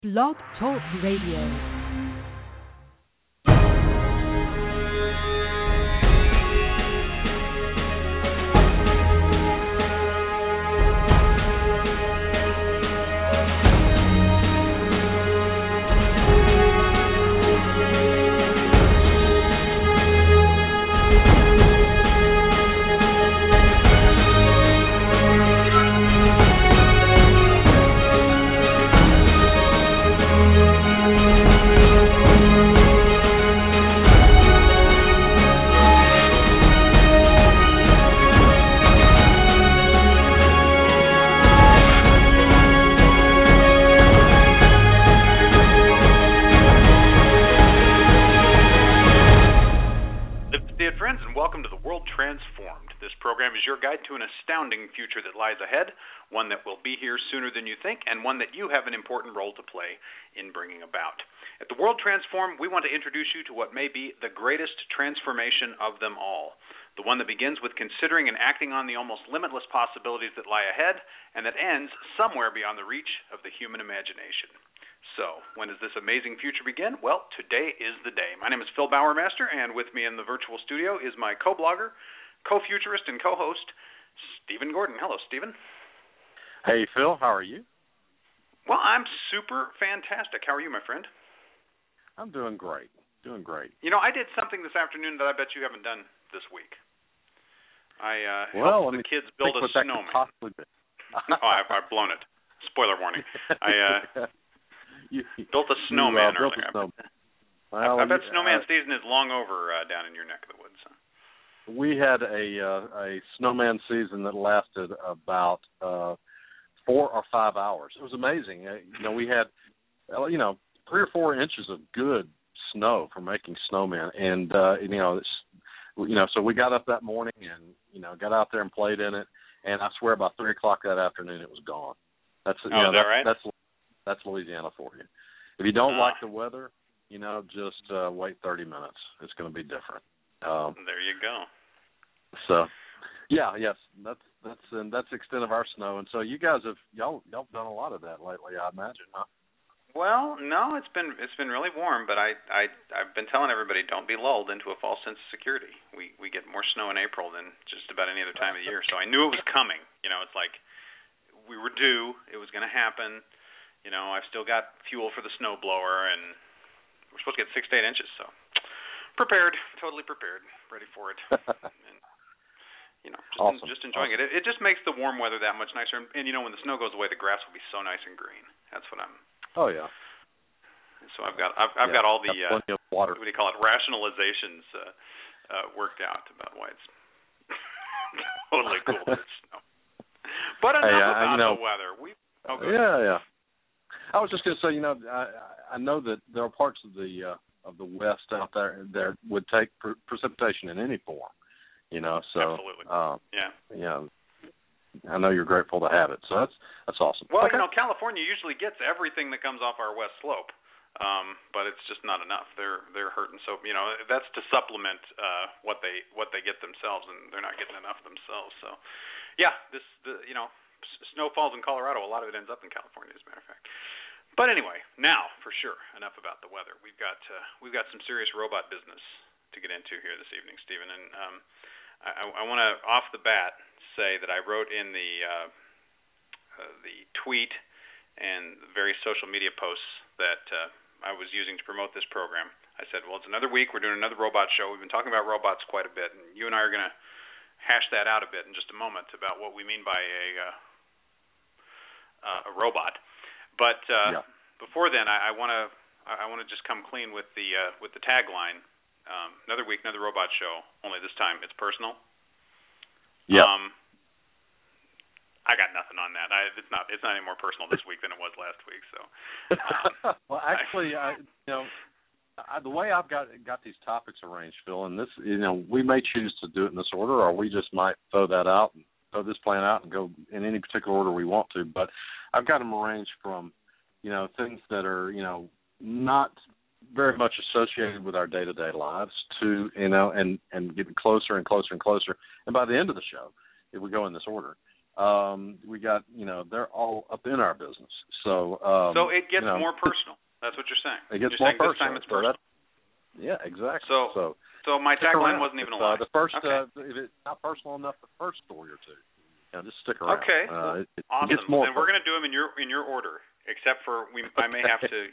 Blog Talk Radio. Future that lies ahead, one that will be here sooner than you think, and one that you have an important role to play in bringing about. At the World Transform, we want to introduce you to what may be the greatest transformation of them all, the one that begins with considering and acting on the almost limitless possibilities that lie ahead, and that ends somewhere beyond the reach of the human imagination. So, when does this amazing future begin? Well, today is the day. My name is Phil Bowermaster, and with me in the virtual studio is my co-blogger, co-futurist, and co-host, Stephen Gordon. Hello, Stephen. Hey, Phil. How are you? Well, I'm super fantastic. How are you, my friend? I'm doing great. Doing great. You know, I did something this afternoon that I bet you haven't done this week. I helped the kids build a snowman. I've blown it. Spoiler warning. I built a snowman earlier. I bet snowman season is long over down in your neck of the woods. Huh? We had a snowman season that lasted about 4 or 5 hours. It was amazing. We had 3 or 4 inches of good snow for making snowmen, and so we got up that morning and got out there and played in it. And I swear, by 3 o'clock that afternoon, it was gone. Is that right? That's Louisiana for you. If you don't like the weather, just wait 30 minutes. It's going to be different. There you go. So, yes, that's the extent of our snow. And so you guys y'all done a lot of that lately, I imagine, huh? Well, no, it's been really warm, but I've been telling everybody, don't be lulled into a false sense of security. We get more snow in April than just about any other time of the year. So I knew it was coming. It's like we were due. It was going to happen. I've still got fuel for the snow blower, and we're supposed to get 6 to 8 inches. So prepared, totally prepared, ready for it. And, awesome. Just enjoying it. It just makes the warm weather that much nicer. And when the snow goes away, the grass will be so nice and green. That's what I'm. Oh yeah. So I've got all the plenty of water. What do you call it? Rationalizations worked out about why it's totally cool that it's snow. But enough about the weather. Yeah. I was just going to say, I know that there are parts of the West out there that would take precipitation in any form. So absolutely. Yeah. I know you're grateful to have it, so that's awesome. Well, okay. California usually gets everything that comes off our west slope, but it's just not enough. They're hurting. So that's to supplement what they get themselves, and they're not getting enough themselves. So, yeah, snow falls in Colorado. A lot of it ends up in California, as a matter of fact. But anyway, now for sure, enough about the weather. We've got some serious robot business to get into here this evening, Stephen, and I want to off the bat say that I wrote in the tweet and various social media posts that I was using to promote this program. I said, well, it's another week. We're doing another robot show. We've been talking about robots quite a bit, and you and I are going to hash that out a bit in just a moment about what we mean by a robot. But before then, I want to just come clean with the tagline. Another week, another robot show. Only this time, it's personal. Yeah. I got nothing on that. It's not any more personal this week than it was last week. So. Well, actually, the way I've got these topics arranged, Phil, and this, we may choose to do it in this order, or we just might throw this plan out and go in any particular order we want to. But I've got them arranged from, things that are, not very much associated with our day-to-day lives to, and getting closer and closer and closer. And by the end of the show, if we go in this order, We got, they're all up in our business. So it gets more personal. That's what you're saying. It gets more personal. This time it's personal. Yeah, exactly. So my tagline wasn't even a lie. The first, if it's not personal enough, the first story or two, just stick around. Okay, It awesome. gets more and we're going to do them in your order, except for I may have to,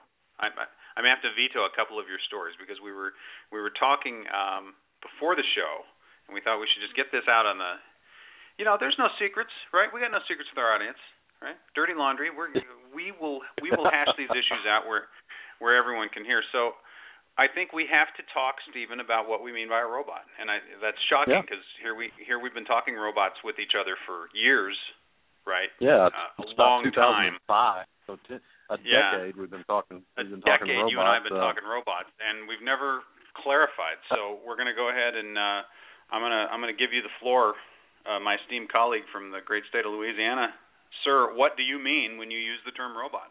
I may have to veto a couple of your stories because we were talking before the show, and we thought we should just get this out on the. There's no secrets, right? We got no secrets with our audience, right? Dirty laundry. We will hash these issues out where everyone can hear. So, I think we have to talk, Stephen, about what we mean by a robot, and that's shocking because here we've been talking robots with each other for years, right? Yeah, a long time. 2005, so a decade we've been talking. Talking robots. You and I have been talking robots, and we've never clarified. So we're going to go ahead and I'm going to give you the floor. My esteemed colleague from the great state of Louisiana. Sir, what do you mean when you use the term robot?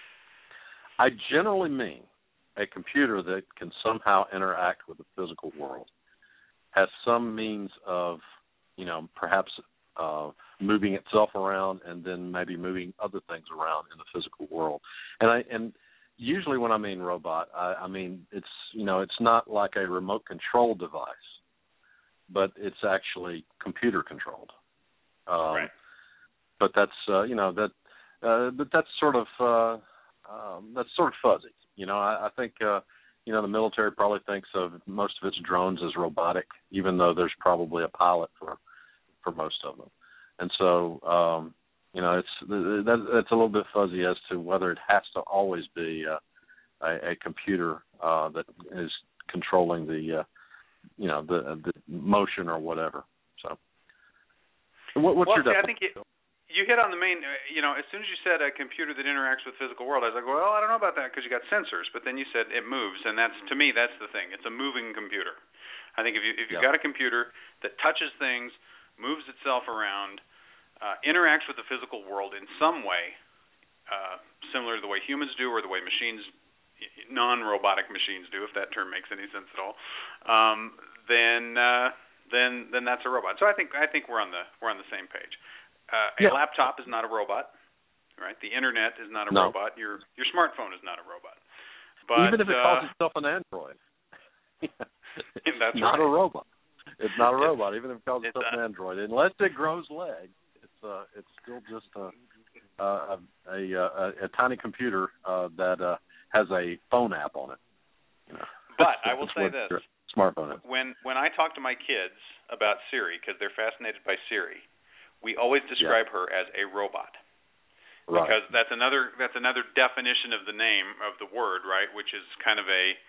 I generally mean a computer that can somehow interact with the physical world, has some means of, perhaps moving itself around and then maybe moving other things around in the physical world. And usually when I mean robot, I mean it's not like a remote control device, but it's actually computer controlled. Right. But that's but that's sort of fuzzy. I think the military probably thinks of most of its drones as robotic, even though there's probably a pilot for most of them. And so that's a little bit fuzzy as to whether it has to always be a computer that is controlling the motion or whatever. So, what's your definition? I think you hit on the main. As soon as you said a computer that interacts with the physical world, I was like, well, I don't know about that because you got sensors. But then you said it moves, and that's the thing. It's a moving computer. I think if you've got a computer that touches things, moves itself around, interacts with the physical world in some way, similar to the way humans do or the way machines. Non-robotic machines do, if that term makes any sense at all, then that's a robot. So I think we're on the same page. A laptop is not a robot, right? The internet is not a robot. Your smartphone is not a robot. But even if it calls itself an Android, that's not right. a robot. It's not a robot, even if it calls itself an Android, unless it grows legs. It's still just a tiny computer that has a phone app on it. But I will say this: smartphone app. When I talk to my kids about Siri, because they're fascinated by Siri, we always describe her as a robot. Right. Because that's another definition of the name of the word, right? Which is kind of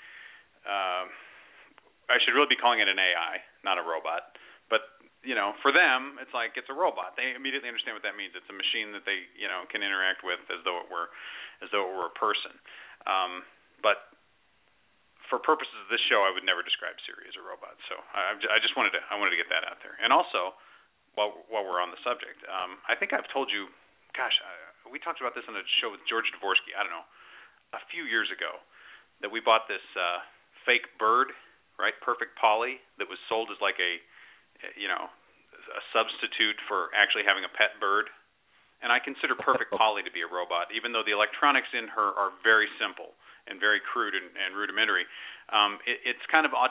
I should really be calling it an AI, not a robot. But for them, it's like it's a robot. They immediately understand what that means. It's a machine that they can interact with as though it were a person. But for purposes of this show, I would never describe Siri as a robot. So I just wanted to get that out there. And also, while we're on the subject, I think I've told you, we talked about this on a show with George Dvorsky, I don't know, a few years ago, that we bought this fake bird, right, Perfect Polly, that was sold as like a substitute for actually having a pet bird. And I consider Perfect Polly to be a robot, even though the electronics in her are very simple and very crude and rudimentary. It's kind of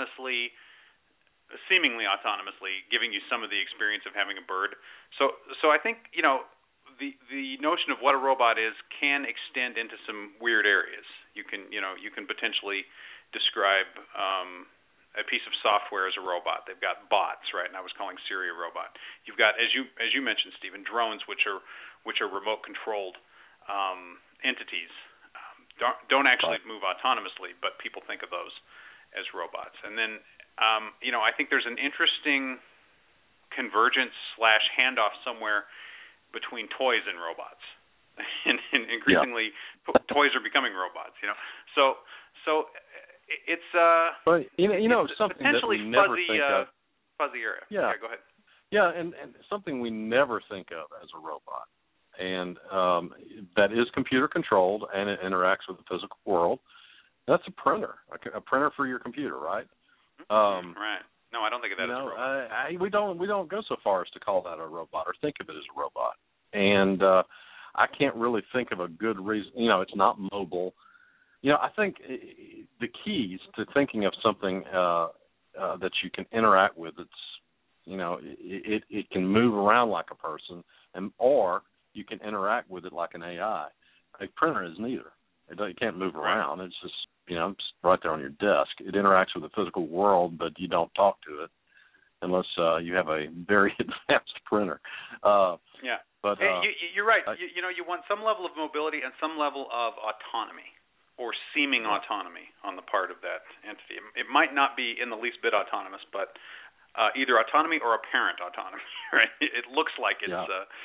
seemingly autonomously giving you some of the experience of having a bird. So I think the notion of what a robot is can extend into some weird areas. You can potentially describe a piece of software as a robot. They've got bots, right? And I was calling Siri a robot. You've got, as you mentioned, Stephen, drones, which are remote controlled entities. Don't actually move autonomously, but people think of those as robots. And then I think there's an interesting convergence / handoff somewhere between toys and robots, and increasingly toys are becoming robots. So it's but something potentially that we never think of. Fuzzy area. Yeah, go ahead. Yeah, and something we never think of as a robot, and that is computer controlled and it interacts with the physical world. That's a printer for your computer, right? Right. No, I don't think of that as a robot. We don't go so far as to call that a robot or think of it as a robot. And I can't really think of a good reason. It's not mobile. I think the keys to thinking of something that you can interact with, it can move around like a person, or you can interact with it like an AI. A printer is neither. It can't move around. It's just it's right there on your desk. It interacts with the physical world, but you don't talk to it unless you have a very advanced printer. Yeah. But you're right. You want some level of mobility and some level of autonomy, or seeming autonomy on the part of that entity. It might not be in the least bit autonomous, but either autonomy or apparent autonomy. Right? It looks like it's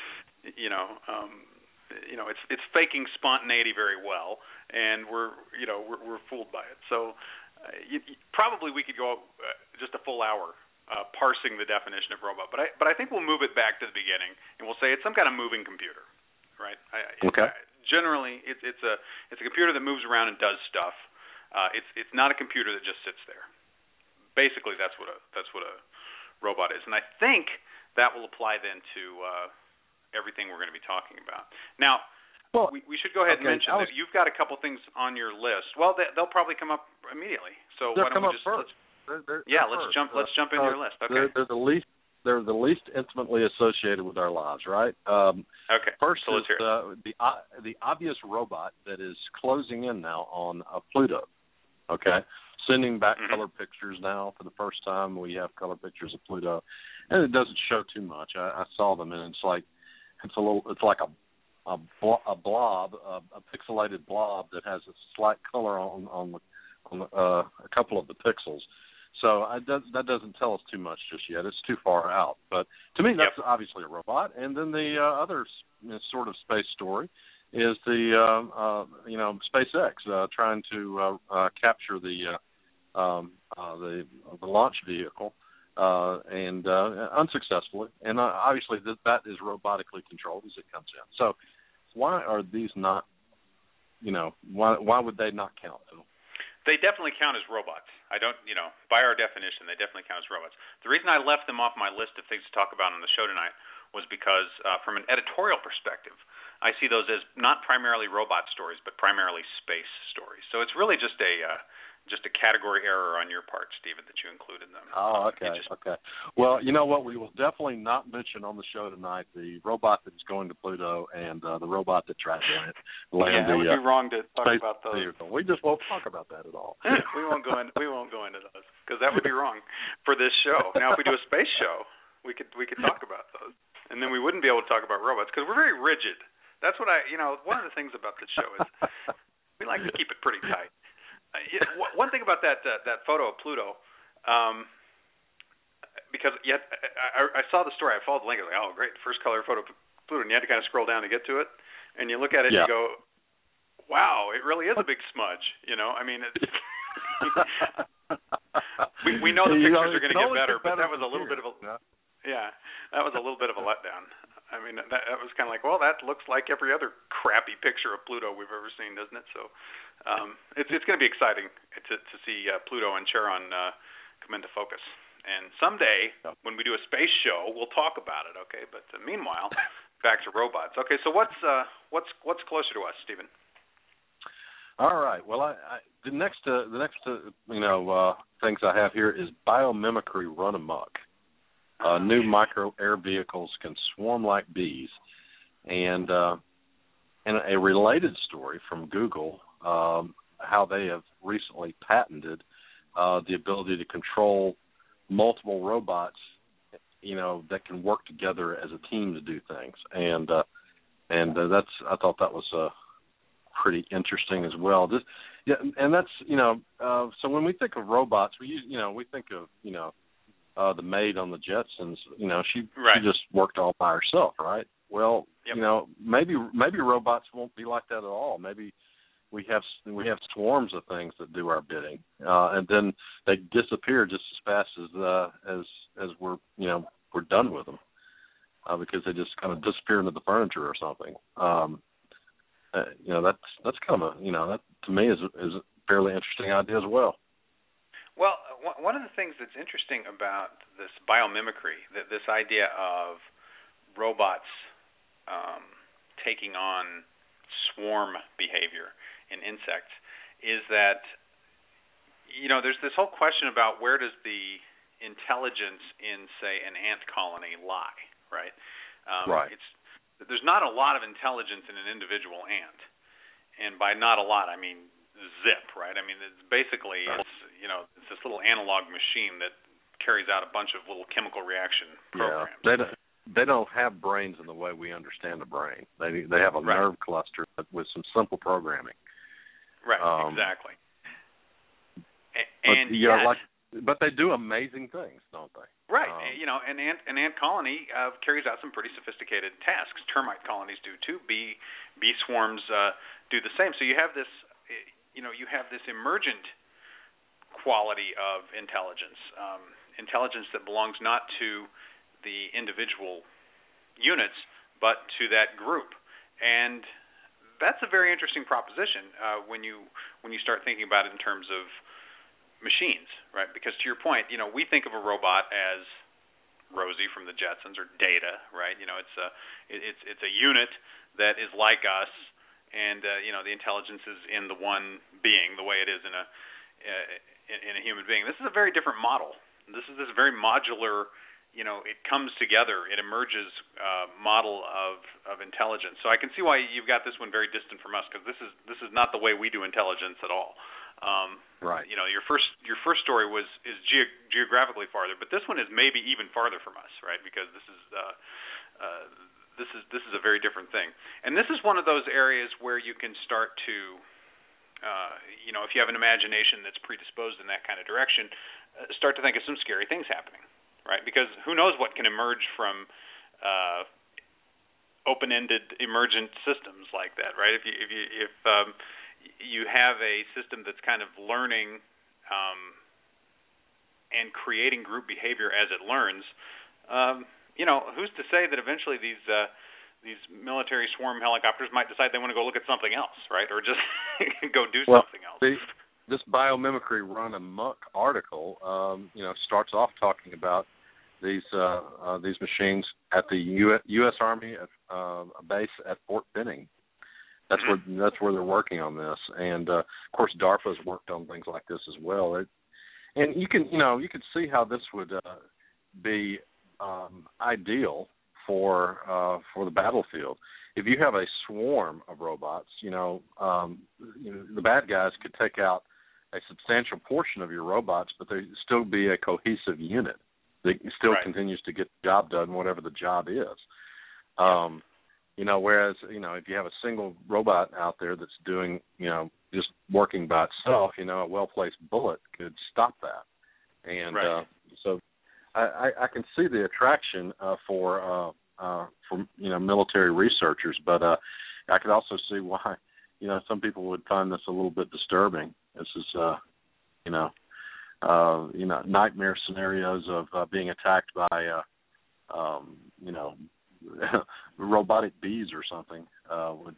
it's faking spontaneity very well, and we're fooled by it. So probably we could go just a full hour parsing the definition of robot, but I think we'll move it back to the beginning, and we'll say it's some kind of moving computer, right? Generally, it's a computer that moves around and does stuff. It's not a computer that just sits there. Basically, that's what a robot is, and I think that will apply then to everything we're going to be talking about. Now, we should go ahead and mention that you've got a couple things on your list. Well, they'll probably come up immediately. So why don't we just first. Let's jump into your list. Okay. They're the least intimately associated with our lives, right? Okay. First so is the obvious robot that is closing in now on Pluto. Okay, sending back color pictures now for the first time. We have color pictures of Pluto, and it doesn't show too much. I saw them, and it's like a blob, a pixelated blob that has a slight color on a couple of the pixels. So that doesn't tell us too much just yet. It's too far out. But to me, that's obviously a robot. And then the other sort of space story is the SpaceX trying to capture the launch vehicle. And unsuccessfully, and obviously that is robotically controlled as it comes in. So why are these not, why would they not count? They definitely count as robots. I don't, by our definition, they definitely count as robots. The reason I left them off my list of things to talk about on the show tonight was because from an editorial perspective, I see those as not primarily robot stories, but primarily space stories. So it's really just a category error on your part, Stephen, that you included them. Oh, okay. Okay. Well, you know what? We will definitely not mention on the show tonight the robot that's going to Pluto and the robot that tried to land. It would be wrong to talk about those. Vehicle. We just won't talk about that at all. We won't go into those because that would be wrong for this show. Now, if we do a space show, we could talk about those, and then we wouldn't be able to talk about robots because we're very rigid. That's what one of the things about this show is we like to keep it pretty tight. One thing about that photo of Pluto, because I saw the story, I followed the link. I was like, oh, great, first color photo of Pluto, and you had to kind of scroll down to get to it, and you look at it and you go, wow, it really is a big smudge. I mean, it's we know the pictures are going to get better, but that was a little bit of a that was a little bit of a letdown. I mean, that was kind of like, well, that looks like every other crappy picture of Pluto we've ever seen, doesn't it? So it's going to be exciting to see Pluto and Charon come into focus. And someday, when we do a space show, we'll talk about it, okay? But meanwhile, back to robots. Okay, so what's closer to us, Stephen? All right. Well, the next things I have here is biomimicry run amok. New micro air vehicles can swarm like bees, and a related story from Google, how they have recently patented the ability to control multiple robots, that can work together as a team to do things, and I thought that was pretty interesting as well. And that's so when we think of robots, we think of the maid on the Jetsons, she just worked all by herself, right? Well, maybe robots won't be like that at all. Maybe we have swarms of things that do our bidding, and then they disappear just as fast as we're done with them, because they just kind of disappear into the furniture or something. That's kind of that to me is a fairly interesting idea as well. Well, one of the things that's interesting about this biomimicry, this idea of robots taking on swarm behavior in insects, is that, there's this whole question about where does the intelligence in, say, an ant colony lie, right? Right. There's not a lot of intelligence in an individual ant, and by not a lot, I mean zip, right? I mean, it's basically, it's this little analog machine that carries out a bunch of little chemical reaction programs. Yeah, they don't have brains in the way we understand the brain. They have a nerve cluster with some simple programming. Right, exactly. But they do amazing things, don't they? Right. An ant colony carries out some pretty sophisticated tasks. Termite colonies do too. Bee swarms do the same. So you have this, you have this emergent quality of intelligence, intelligence that belongs not to the individual units, but to that group. And that's a very interesting proposition when you start thinking about it in terms of machines, right? Because to your point, we think of a robot as Rosie from the Jetsons or Data, right? It's a unit that is like us, and the intelligence is in the one being, the way it is in a human being. This is a very different model. This is this very modular, it comes together, it emerges model of intelligence. So I can see why you've got this one very distant from us, because this is not the way we do intelligence at all. Right. Your first story is geographically farther, but this one is maybe even farther from us, right? Because this is a very different thing. And this is one of those areas where you can start to, if you have an imagination that's predisposed in that kind of direction, start to think of some scary things happening, right? Because who knows what can emerge from open-ended emergent systems like that, right? If you have a system that's kind of learning and creating group behavior as it learns, who's to say that eventually these military swarm helicopters might decide they want to go look at something else, right? Or just go do something else. This biomimicry run amok article, starts off talking about these machines at the U.S. Army base at Fort Benning. That's where they're working on this, and of course DARPA's worked on things like this as well. And you can see how this would be ideal for the battlefield. If you have a swarm of robots, the bad guys could take out a substantial portion of your robots, but there still be a cohesive unit that still continues to get the job done, whatever the job is. Whereas, if you have a single robot out there that's doing, just working by itself, a well-placed bullet could stop that. And so I can see the attraction for military researchers, but I could also see why, some people would find this a little bit disturbing. This is, nightmare scenarios of being attacked by, robotic bees or something would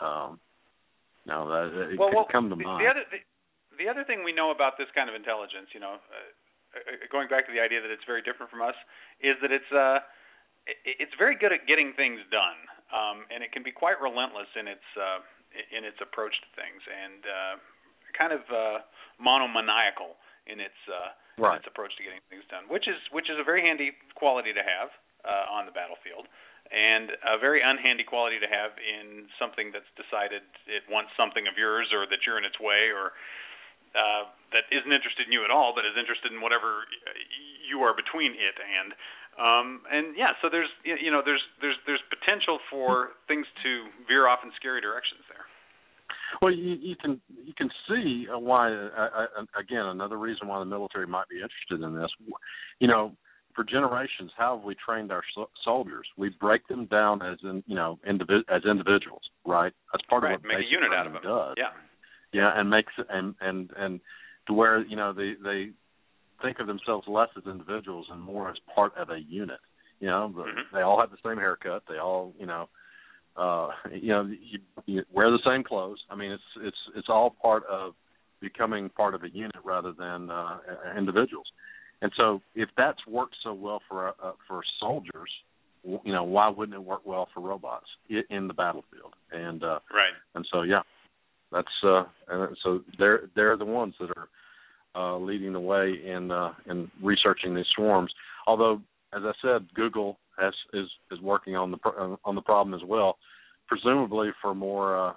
could come to mind. The other thing we know about this kind of intelligence, going back to the idea that it's very different from us, is that it's very good at getting things done, and it can be quite relentless in its approach to things, and kind of monomaniacal in its approach to getting things done, which is a very handy quality to have on the battlefield, and a very unhandy quality to have in something that's decided it wants something of yours, or that you're in its way, or that isn't interested in you at all, but is interested in whatever you are between it and. So there's potential for things to veer off in scary directions there. Well, you can see why. Again, another reason why the military might be interested in this. For generations, how have we trained our soldiers? We break them down as as individuals, right? That's part of what make a unit out of them. Does. And makes and to where they think of themselves less as individuals and more as part of a unit. They all have the same haircut. They all you wear the same clothes. I mean, it's all part of becoming part of a unit rather than individuals. And so, if that's worked so well for soldiers, why wouldn't it work well for robots in the battlefield? And right. And so, yeah, that's so they're the ones that are leading the way in researching these swarms. Although, as I said, Google is working on the problem as well, presumably for more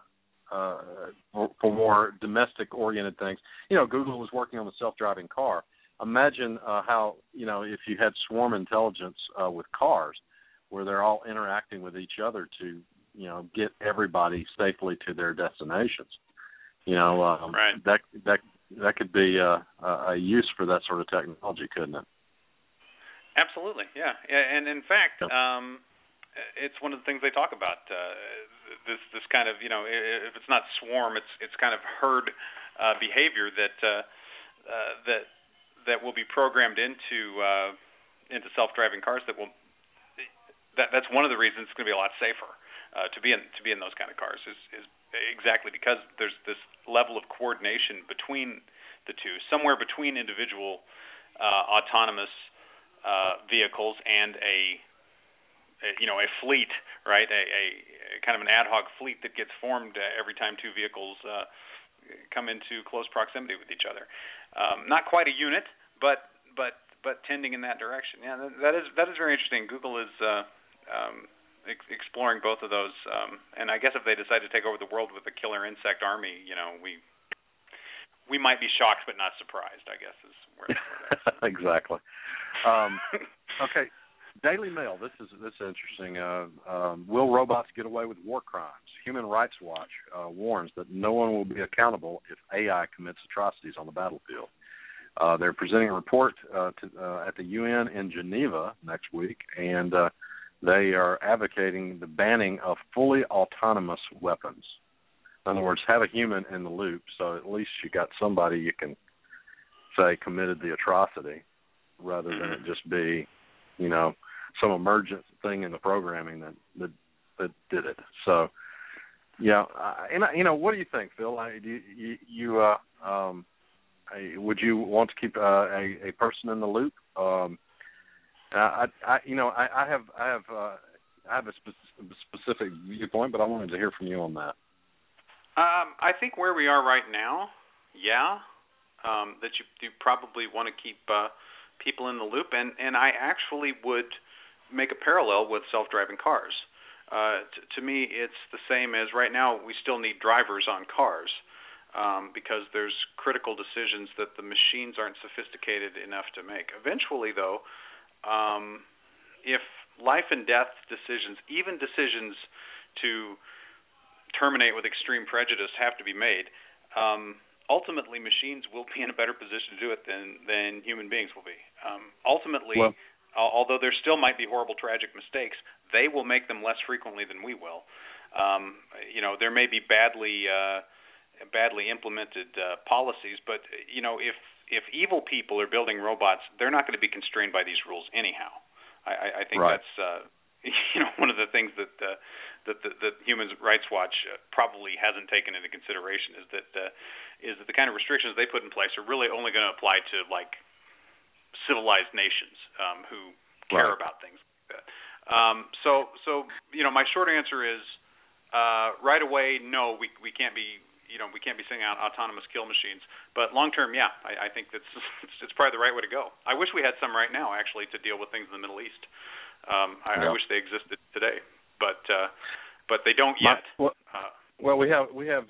domestic oriented things. Google was working on the self-driving car. Imagine how if you had swarm intelligence with cars, where they're all interacting with each other to get everybody safely to their destinations. Right. That could be a use for that sort of technology, couldn't it? Absolutely, yeah. And in fact, it's one of the things they talk about. This kind of, if it's not swarm, it's kind of herd behavior that will be programmed into self-driving cars. That's one of the reasons it's going to be a lot safer to be in those kind of cars is exactly because there's this level of coordination between the two, somewhere between individual autonomous vehicles and a fleet, right? A kind of an ad hoc fleet that gets formed every time two vehicles come into close proximity with each other. Not quite a unit, but tending in that direction. Yeah, that is very interesting. Google is exploring both of those, and I guess if they decide to take over the world with a killer insect army, we might be shocked but not surprised, I guess, is where that's exactly. Okay, Daily Mail. This is interesting. Will robots get away with war crimes? Human Rights Watch warns that no one will be accountable if AI commits atrocities on the battlefield. They're presenting a report at the UN in Geneva next week, and they are advocating the banning of fully autonomous weapons. In other words, have a human in the loop, so at least you got somebody you can say committed the atrocity, rather than it just be, some emergent thing in the programming that did it. So, yeah, what do you think, Phil? Would you want to keep a person in the loop? I have a specific viewpoint, but I wanted to hear from you on that. I think where we are right now, that you probably want to keep people in the loop, and I actually would make a parallel with self-driving cars. To me, it's the same as right now we still need drivers on cars because there's critical decisions that the machines aren't sophisticated enough to make. Eventually, though, if life and death decisions, even decisions to terminate with extreme prejudice, have to be made, ultimately machines will be in a better position to do it than human beings will be. Ultimately, although there still might be horrible, tragic mistakes, they will make them less frequently than we will. There may be badly implemented policies, but if evil people are building robots, they're not going to be constrained by these rules anyhow. I think right. That's one of the things that the Human Rights Watch probably hasn't taken into consideration is that the kind of restrictions they put in place are really only going to apply to like civilized nations who care right. about things like that. So my short answer is right away, no, we can't be sending out autonomous kill machines. But long term, yeah, I think it's probably the right way to go. I wish we had some right now actually to deal with things in the Middle East. I wish they existed today, but they don't yet. We have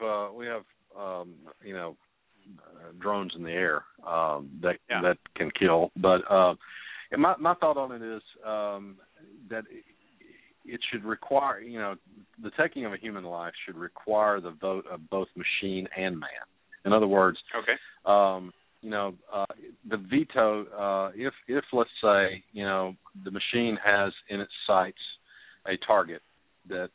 drones in the air that can kill. But my thought on it is that it should require, the taking of a human life should require the vote of both machine and man. In other words, the veto, if let's say, the machine has in its sights a target that,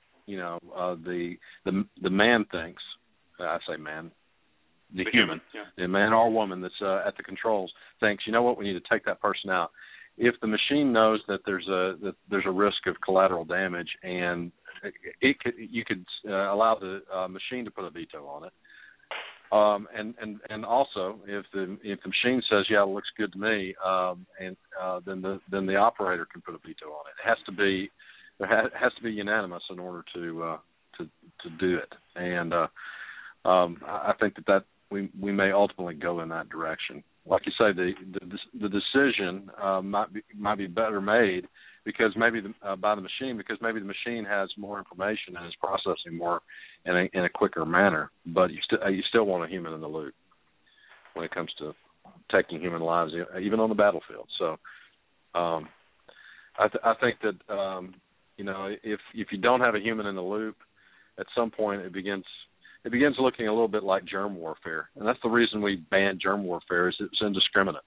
the man thinks, I say man, the human, the man or woman that's at the controls thinks, we need to take that person out. If the machine knows that there's a risk of collateral damage, and you could allow the machine to put a veto on it, And also, if the machine says, yeah, it looks good to me, then the operator can put a veto on it. It has to be unanimous in order to do it. And I think that we may ultimately go in that direction. Like you say, the decision might be better made because maybe by the machine, because maybe the machine has more information and is processing more in a quicker manner. But you still want a human in the loop when it comes to taking human lives, even on the battlefield. So I think that if you don't have a human in the loop, at some point it begins looking a little bit like germ warfare, and that's the reason we banned germ warfare. Is it's indiscriminate.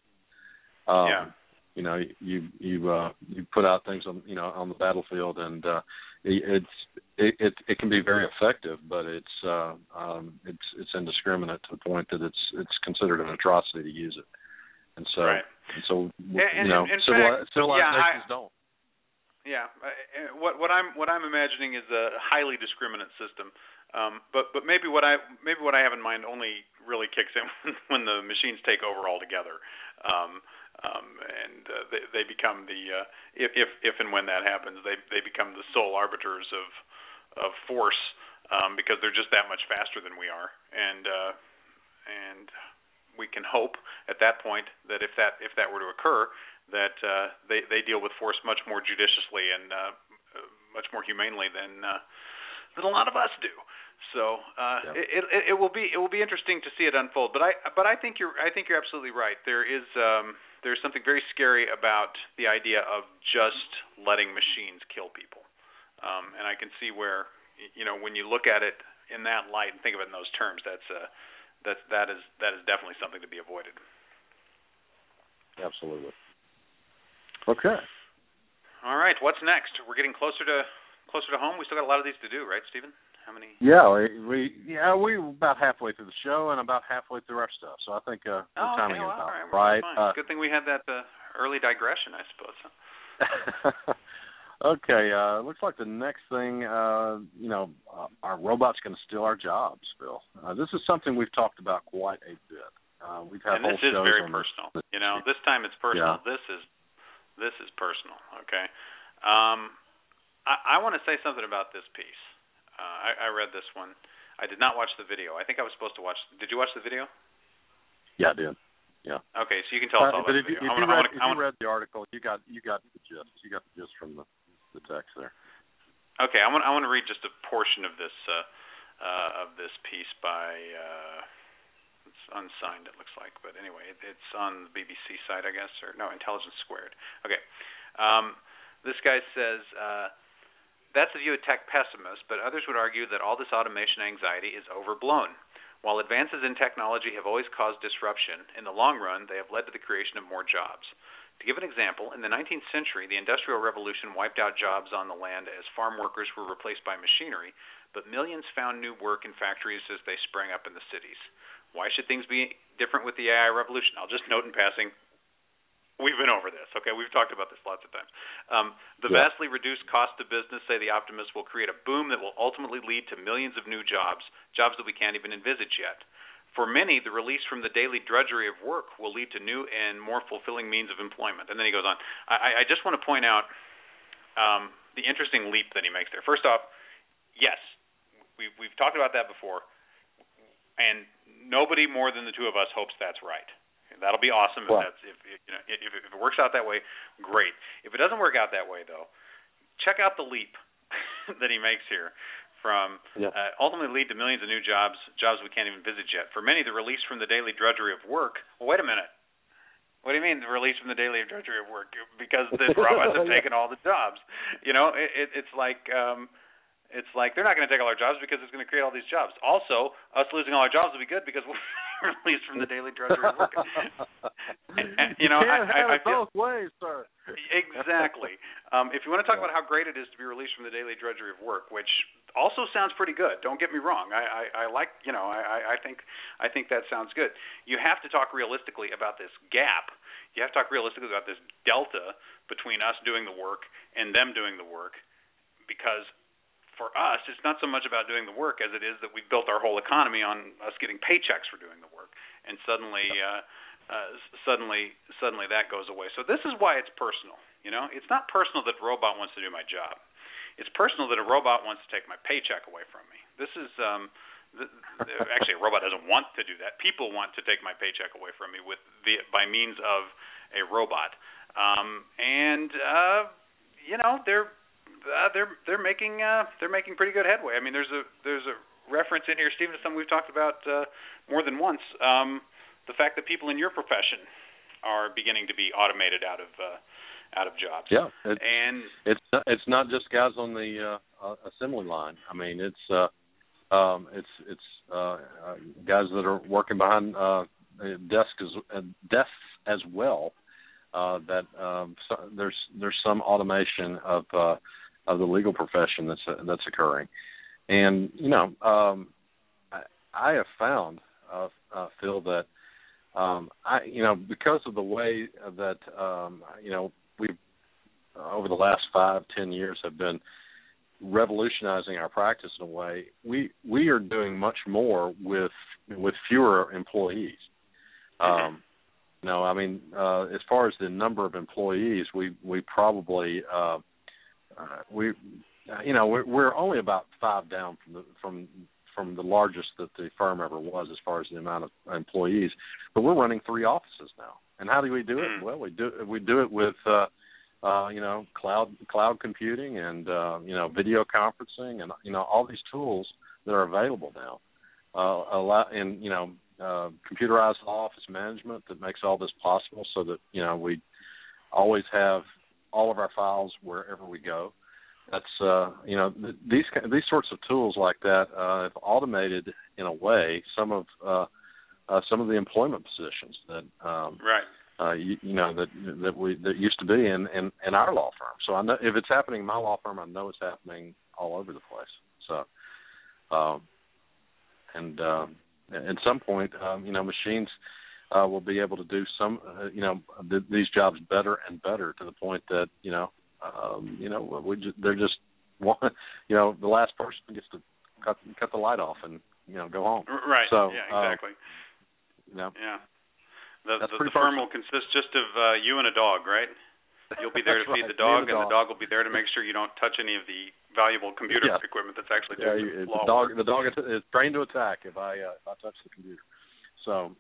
You put out things on the battlefield, and it can be very effective, but it's indiscriminate to the point that it's considered an atrocity to use it. And so, right. civilized nations don't. Yeah, what I'm imagining is a highly discriminate system. But maybe what I have in mind only really kicks in when the machines take over altogether, and they become if and when that happens, they become the sole arbiters of force, because they're just that much faster than we are, and we can hope at that point that if that were to occur, that they deal with force much more judiciously and much more humanely than a lot of us do. So it will be interesting to see it unfold. But I think you're absolutely right. There's something very scary about the idea of just letting machines kill people. And I can see where when you look at it in that light and think of it in those terms, that is definitely something to be avoided. Absolutely. Okay. All right. What's next? We're getting closer to home. We still got a lot of these to do, right, Stephen? How many? Yeah, we're about halfway through the show and about halfway through our stuff. So I think the timing is about right. Good thing we had that early digression, I suppose. Okay. Looks like the next thing, our robot's going to steal our jobs, Bill. This is something we've talked about quite a bit. We've had whole shows on this. And this is very personal. This time it's personal. Yeah. This is personal. Okay. I want to say something about this piece. I read this one. I did not watch the video. I think I was supposed to watch. Did you watch the video? Yeah, I did. Yeah. Okay, so you can tell us all about the video. If you read the article, you got the gist. You got the gist from the text there. Okay, I want to read just a portion of this piece by. It's unsigned, it looks like, but anyway, it's on the BBC site, I guess, or no, Intelligence Squared. Okay. This guy says. That's the view of tech pessimists, but others would argue that all this automation anxiety is overblown. While advances in technology have always caused disruption, in the long run, they have led to the creation of more jobs. To give an example, in the 19th century, the Industrial Revolution wiped out jobs on the land as farm workers were replaced by machinery, but millions found new work in factories as they sprang up in the cities. Why should things be different with the AI revolution? I'll just note in passing, we've been over this, okay? We've talked about this lots of times. The vastly reduced cost of business, say the optimists, will create a boom that will ultimately lead to millions of new jobs that we can't even envisage yet. For many, the release from the daily drudgery of work will lead to new and more fulfilling means of employment. And then he goes on. I just want to point out the interesting leap that he makes there. First off, yes, we've talked about that before, and nobody more than the two of us hopes that's right. That'll be awesome if it works out that way, great. If it doesn't work out that way, though, check out the leap that he makes here from ultimately lead to millions of new jobs we can't even envisage yet. For many, the release from the daily drudgery of work. Well, wait a minute. What do you mean the release from the daily drudgery of work? Because the robots have taken all the jobs. It's like they're not going to take all our jobs because it's going to create all these jobs. Also, us losing all our jobs will be good because we're released from the daily drudgery of work. You can't have it both ways, sir. Exactly. If you want to talk about how great it is to be released from the daily drudgery of work, which also sounds pretty good. Don't get me wrong. I like, I think that sounds good. You have to talk realistically about this gap. You have to talk realistically about this delta between us doing the work and them doing the work, because for us, it's not so much about doing the work as it is that we've built our whole economy on us getting paychecks for doing the work, and suddenly that goes away. So this is why it's personal. It's not personal that a robot wants to do my job. It's personal that a robot wants to take my paycheck away from me. This is actually, a robot doesn't want to do that. People want to take my paycheck away from me by means of a robot, they're making pretty good headway. I mean, there's a reference in here, Stephen, to something we've talked about more than once. The fact that people in your profession are beginning to be automated out of jobs. Yeah, it's not just guys on the assembly line. I mean, it's guys that are working behind desks as well. There's some automation of the legal profession that's occurring, and I have found, Phil, that because of the way that we've over the last 5-10 years have been revolutionizing our practice in a way, we are doing much more with fewer employees. As far as the number of employees, we probably we're only about 5 down from the largest that the firm ever was as far as the amount of employees. But we're running 3 offices now. And how do we do it? Well, we do it with cloud computing and video conferencing and all these tools that are available now. Computerized office management that makes all this possible, so that we always have all of our files wherever we go. That's these sorts of tools like that have automated in a way some of the employment positions that that used to be in our law firm. So I know if it's happening in my law firm, I know it's happening all over the place. So at some point, machines will be able to do some, these jobs better and better, to the point that they're just one. The last person gets to cut the light off and go home. Right. So, yeah. Exactly. Yeah. The firm will consist just of you and a dog, right? You'll be there to feed the dog, and the dog will be there to make sure you don't touch any of the valuable computer equipment that's actually doing the law work. The dog is trained to attack if I touch the computer. So,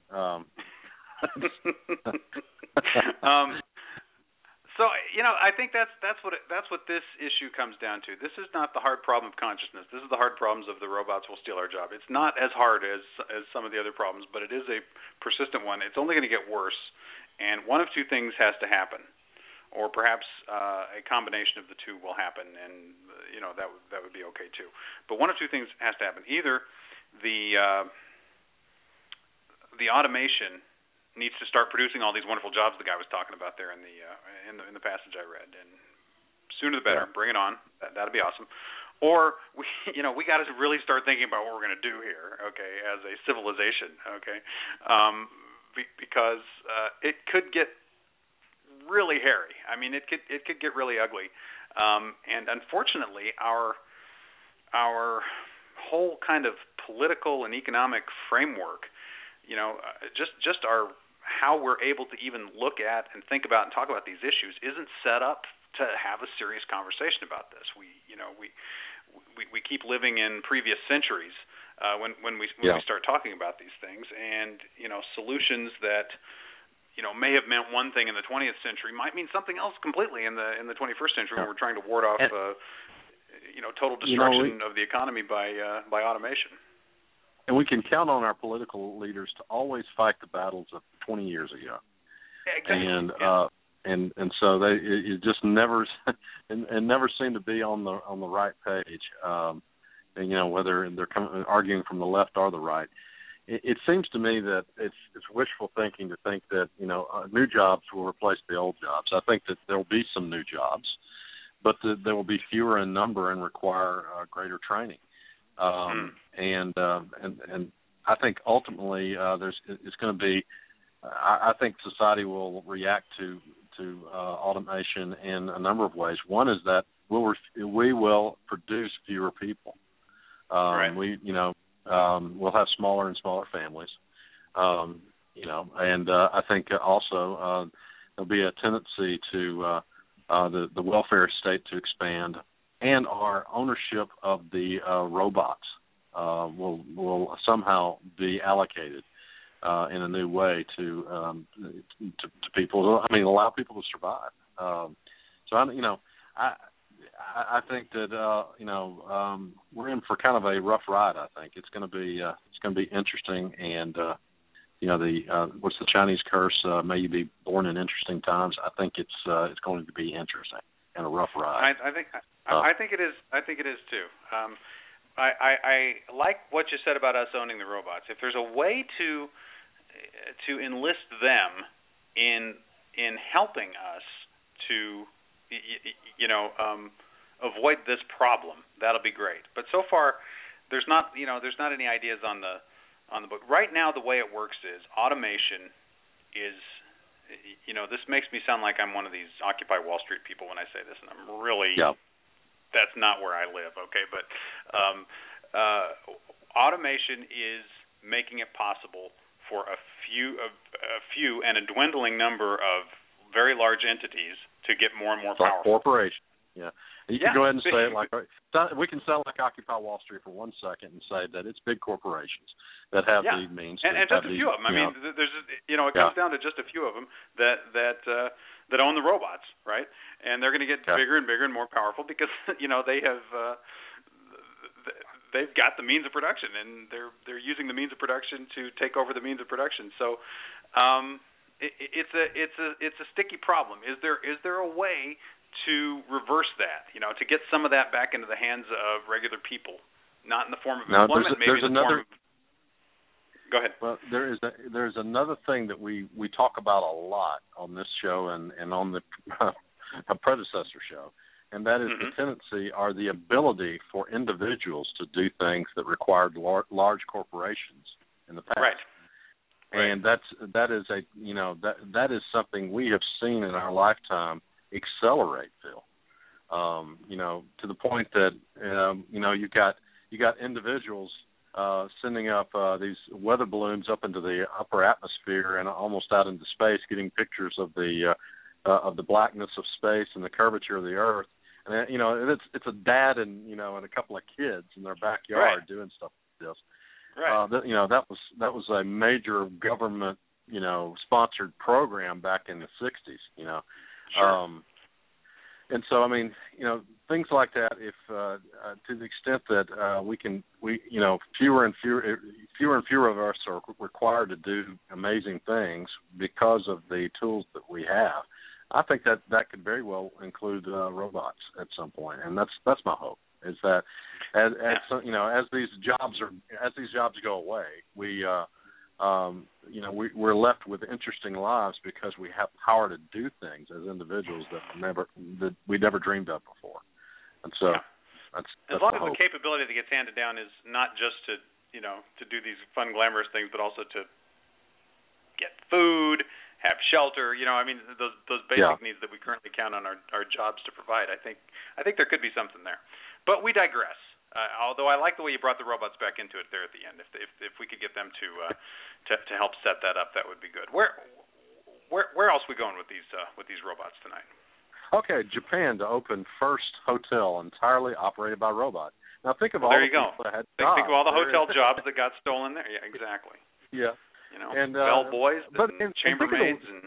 I think that's what this issue comes down to. This is not the hard problem of consciousness. This is the hard problems of the robots will steal our job. It's not as hard as some of the other problems, but it is a persistent one. It's only going to get worse, and one of two things has to happen, or perhaps a combination of the two will happen, and that would be okay too. But one of two things has to happen. Either the automation needs to start producing all these wonderful jobs the guy was talking about there in the passage I read, and sooner the better. Bring it on. That'd be awesome. Or we got to really start thinking about what we're going to do here, okay, as a civilization, okay, because it could get really hairy. I mean, it could get really ugly, and unfortunately, our whole kind of political and economic framework, just our how we're able to even look at and think about and talk about these issues isn't set up to have a serious conversation about this. We keep living in previous centuries when we start talking about these things, and solutions that may have meant one thing in the 20th century might mean something else completely in the 21st century when we're trying to ward off total destruction of the economy by automation. And we can count on our political leaders to always fight the battles of 20 years ago. Exactly. And so it just never seem to be on the right page. Whether they're arguing from the left or the right. It seems to me that it's wishful thinking to think that new jobs will replace the old jobs. I think that there will be some new jobs, but there will be fewer in number and require greater training. And I think ultimately it's going to be. I think society will react to automation in a number of ways. One is that we will produce fewer people. Right. We'll have smaller and smaller families. And I think also there'll be a tendency to the welfare state to expand, and our ownership of the robots will somehow be allocated in a new way to people. I mean, allow people to survive. I think that we're in for kind of a rough ride. I think it's going to be interesting, and what's the Chinese curse? May you be born in interesting times. I think it's going to be interesting and a rough ride. I think it is. I think it is too. I like what you said about us owning the robots. If there's a way to enlist them in helping us to avoid this problem, that'll be great. But so far, there's not any ideas on the book right now. The way it works is automation is, this makes me sound like I'm one of these Occupy Wall Street people when I say this, and I'm really that's not where I live. Okay, but automation is making it possible for a few and a dwindling number of very large entities to get more and more powerful. Corporation. Yeah. You can go ahead and say it like we can sound like Occupy Wall Street for 1 second and say that it's big corporations that have the means. And just a few of them. I mean, there's it comes down to just a few of them that own the robots, right? And they're going to get bigger and bigger and more powerful because they've got the means of production, and they're using the means of production to take over the means of production. So it's a sticky problem. Is there a way to reverse that, to get some of that back into the hands of regular people, not in the form of employment, maybe in the form of... Go ahead. Well, there's another thing that we talk about a lot on this show and on the a predecessor show, and that is the tendency or the ability for individuals to do things that required large corporations in the past. Right. And that is something we have seen in our lifetime accelerate, Phil. To the point that you got individuals sending up these weather balloons up into the upper atmosphere and almost out into space, getting pictures of the blackness of space and the curvature of the Earth. And it's a dad and and a couple of kids in their backyard doing stuff like this. Right. That was a major government sponsored program back in the 60s. Sure. And so, I mean, things like that. If to the extent that fewer and fewer of us are required to do amazing things because of the tools that we have, I think that could very well include robots at some point, and that's my hope. Is that as these jobs go away, we're left with interesting lives because we have power to do things as individuals that we never dreamed of before. And so that's as long as the capability that gets handed down is not just to do these fun, glamorous things, but also to get food, have shelter. Those basic needs that we currently count on our jobs to provide. I think there could be something there, but we digress. Although I like the way you brought the robots back into it there at the end. If we could get them to help set that up, that would be good. Where else are we going with these robots tonight? Okay, Japan to open first hotel entirely operated by robots. Now think of all there the you go. people that had jobs. Think of all the hotel jobs that got stolen there. Yeah, exactly. Yeah. And bellboys and chambermaids and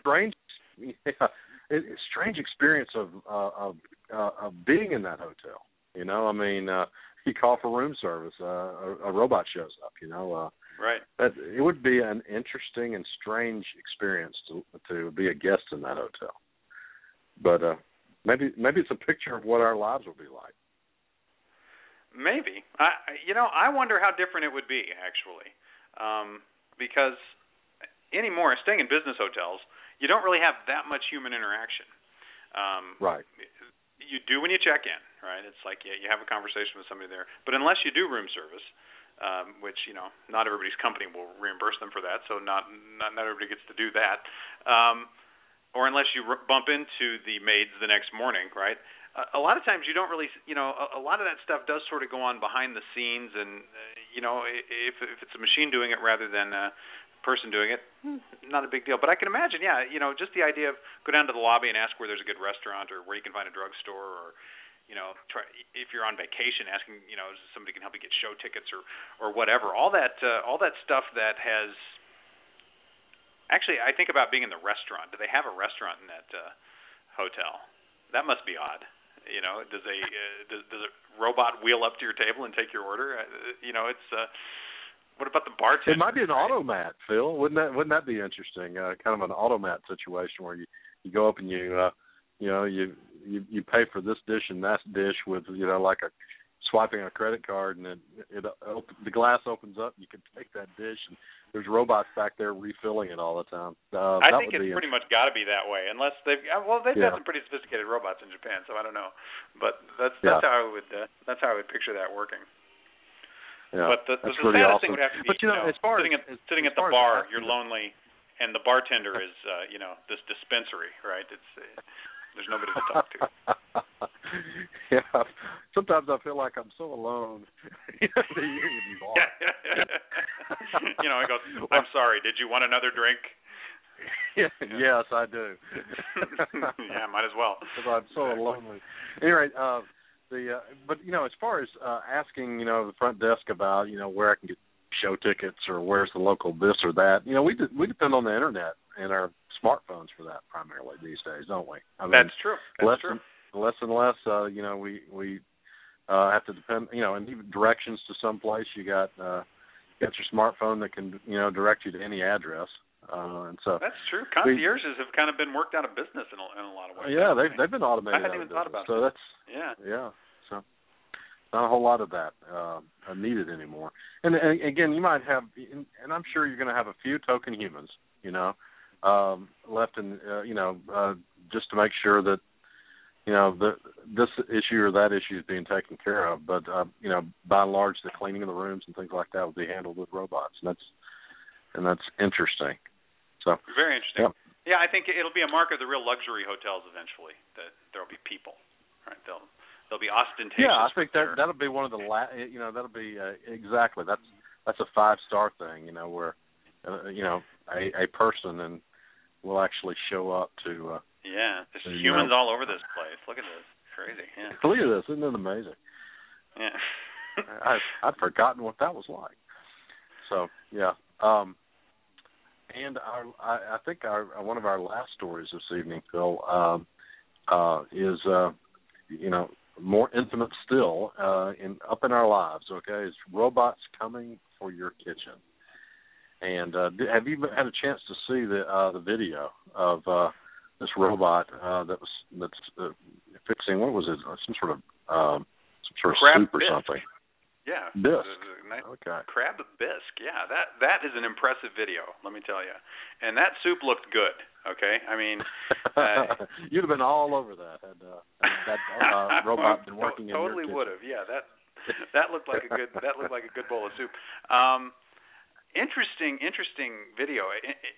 strange experience of being in that hotel. You call for room service, a robot shows up. Right. It would be an interesting and strange experience to be a guest in that hotel. But maybe it's a picture of what our lives will be like. Maybe. I wonder how different it would be actually, because anymore, staying in business hotels, you don't really have that much human interaction. Right. You do when you check in, right? It's like you have a conversation with somebody there. But unless you do room service, which not everybody's company will reimburse them for that, so not everybody gets to do that. Or unless you bump into the maids the next morning, right? a lot of times you don't really, a lot of that stuff does sort of go on behind the scenes, and if it's a machine doing it rather than a person doing it, not a big deal. But I can imagine, just the idea of go down to the lobby and ask where there's a good restaurant or where you can find a drugstore, or try, if you're on vacation, asking, somebody can help you get show tickets or whatever. All that stuff that has. Actually, I think about being in the restaurant. Do they have a restaurant in that hotel? That must be odd. Does a robot wheel up to your table and take your order? It's. What about the bartender? It might be an automat, Phil. Wouldn't that be interesting? Kind of an automat situation where you go up and you pay for this dish and that dish with like a swiping a credit card, and the glass opens up. You can take that dish, and there's robots back there refilling it all the time. I think it's pretty much got to be that way, unless they've got some pretty sophisticated robots in Japan. So I don't know, but that's how I would picture that working. Yeah, but the saddest awesome thing would have to be, as far sitting at the bar, you're lonely, and the bartender is, this dispensary, right? There's nobody to talk to. Yeah, sometimes I feel like I'm so alone. He goes, "I'm sorry. Did you want another drink?" Yes, I do. Yeah, might as well. Because I'm so lonely. Anyway, but as far as asking, the front desk about, where I can get show tickets or where's the local this or that, we depend on the internet and our smartphones for that primarily these days, don't we? I mean, that's true. That's true. Less and less, we have to depend, and even directions to some place. You got your smartphone that can, direct you to any address. And so that's true. Concierges have kind of been worked out of business in a lot of ways. Yeah, they've been automated. I hadn't even thought about that. So that's yeah. So not a whole lot of that needed anymore. And again, you might have, and I'm sure you're going to have a few token humans, left in, just to make sure that, this issue or that issue is being taken care of. But by and large, the cleaning of the rooms and things like that will be handled with robots, and that's interesting. So very interesting. Yeah, I think it'll be a mark of the real luxury hotels eventually, that there'll be people, right? They'll be ostentatious. Yeah, I think that'll be one of the that'll be exactly that's a 5-star thing, where a person and will actually show up to. There's humans all over this place. Look at this, crazy. Yeah. Look at this, isn't it amazing? Yeah. I'd forgotten what that was like. So yeah. And I think one of our last stories this evening, Phil, is more intimate still up in our lives. Okay, it's robots coming for your kitchen. And have you had a chance to see the video of this robot that's fixing, what was it? Some sort of crab soup or bisque. something. Yeah. Bisque. Okay. Crab bisque. Yeah, that is an impressive video, let me tell you. And that soup looked good. Okay, I mean, you'd have been all over that had that robot been working. Totally would have. Yeah, that looked like a good bowl of soup. Interesting video.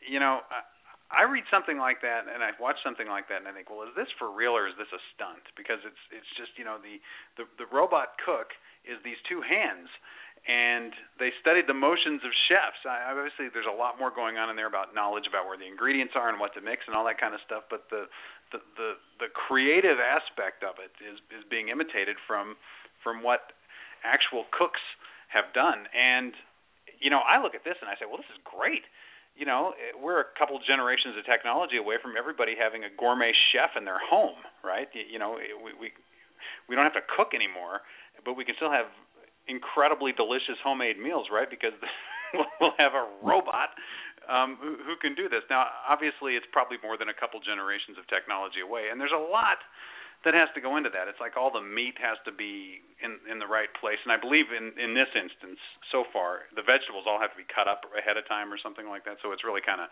I read something like that, and I watch something like that, and I think, well, is this for real or is this a stunt? Because it's just the robot cook is these two hands, and they studied the motions of chefs. Obviously, there's a lot more going on in there about knowledge about where the ingredients are and what to mix and all that kind of stuff. But the creative aspect of it is being imitated from what actual cooks have done. And I look at this and I say, well, this is great. We're a couple generations of technology away from everybody having a gourmet chef in their home, right? We don't have to cook anymore, but we can still have incredibly delicious homemade meals, right? Because we'll have a robot who can do this. Now, obviously, it's probably more than a couple generations of technology away, and there's a lot that has to go into that. It's like all the meat has to be in the right place, and I believe in this instance, so far, the vegetables all have to be cut up ahead of time or something like that. So it's really kind of,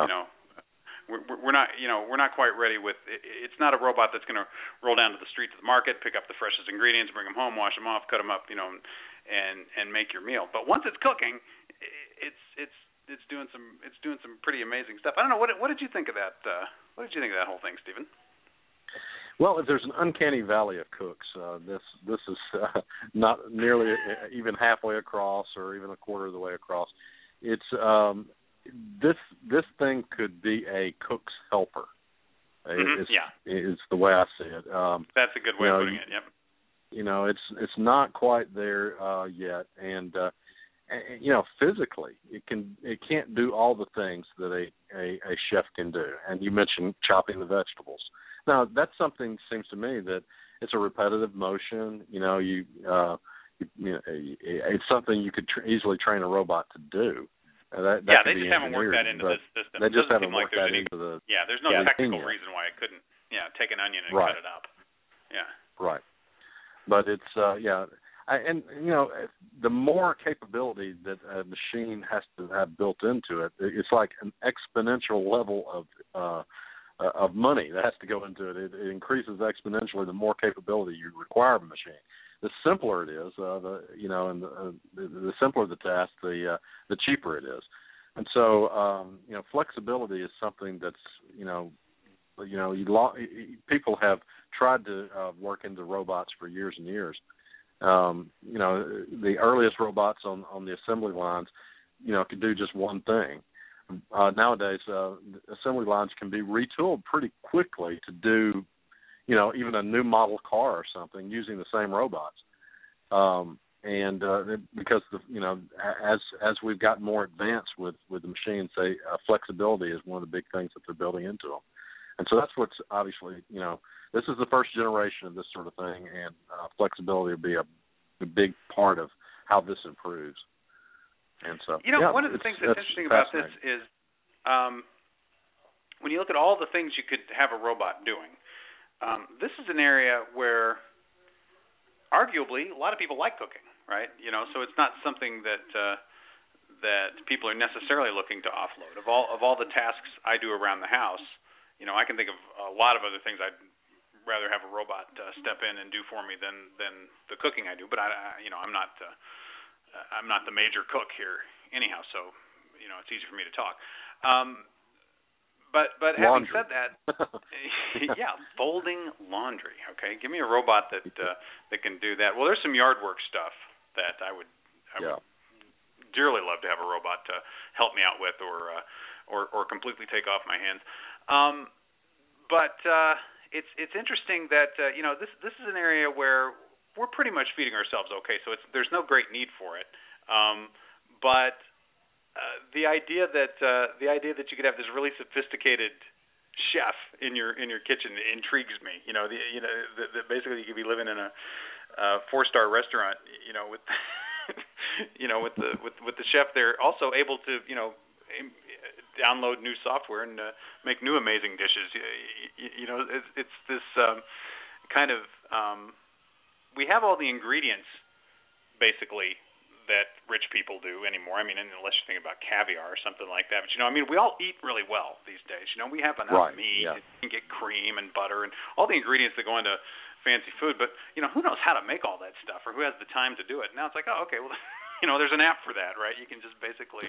we're not quite ready with. It's not a robot that's going to roll down to the street to the market, pick up the freshest ingredients, bring them home, wash them off, cut them up, and make your meal. But once it's cooking, it's doing some pretty amazing stuff. I don't know, what did you think of that? What did you think of that whole thing, Stephen? Well, if there's an uncanny valley of cooks, this is not nearly even halfway across, or even a quarter of the way across. It's this thing could be a cook's helper. Is the way I see it. That's a good way of putting it. Yep. It's not quite there yet, and physically it can't do all the things that a chef can do. And you mentioned chopping the vegetables. Now that's something, seems to me, that it's a repetitive motion. It's something you could easily train a robot to do. They just haven't worked that into this system. They just haven't worked that into the. Yeah, there's no technical reason why it couldn't. Yeah, take an onion and cut it up. Yeah. Right. But it's the more capability that a machine has to have built into it, it's like an exponential level of money that has to go into it. It increases exponentially the more capability you require of a machine. The simpler it is, the simpler the task, the cheaper it is. And so, flexibility is something that's, people have tried to work into robots for years and years. The earliest robots on the assembly lines, could do just one thing. Nowadays, assembly lines can be retooled pretty quickly to do, even a new model car or something using the same robots. Because as we've gotten more advanced with the machines, flexibility is one of the big things that they're building into them. And so that's what's obviously, this is the first generation of this sort of thing, and flexibility will be a big part of how this improves. And so, one of the things that's interesting about this is when you look at all the things you could have a robot doing, this is an area where arguably a lot of people like cooking, right? So it's not something that people are necessarily looking to offload. Of all the tasks I do around the house, I can think of a lot of other things I'd rather have a robot step in and do for me than the cooking I do. But I'm not the major cook here anyhow, so it's easy for me to talk. But having said that, folding laundry. Okay, give me a robot that can do that. Well, there's some yard work stuff that I would dearly love to have a robot to help me out with, or completely take off my hands. But it's interesting that this is an area where we're pretty much feeding ourselves okay. So there's no great need for it, but the idea that you could have this really sophisticated chef in your kitchen intrigues me. That basically you could be living in a 4-star restaurant, with with the chef there also able to download new software and make new amazing dishes. It's this kind of we have all the ingredients basically that rich people do anymore. I mean, unless you're thinking about caviar or something like that. But we all eat really well these days. We have enough meat. Yeah. You can get cream and butter and all the ingredients that go into fancy food. But who knows how to make all that stuff, or who has the time to do it? Now it's like, oh, okay, well, there's an app for that, right? You can just basically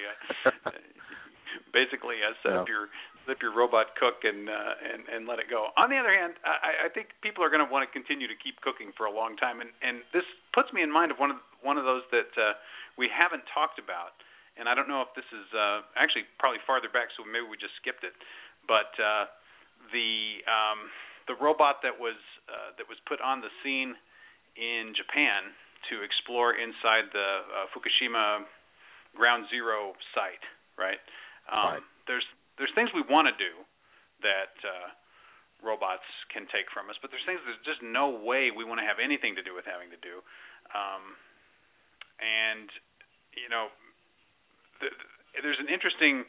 set up your robot cook and let it go. On the other hand, I think people are going to want to continue to keep cooking for a long time, and this puts me in mind of one of those that we haven't talked about, and I don't know if this is actually probably farther back, so maybe we just skipped it, but the robot that was put on the scene in Japan to explore inside the Fukushima Ground Zero site, right? There's things we want to do that robots can take from us, but there's things there's just no way we want to have anything to do with having to do. There's an interesting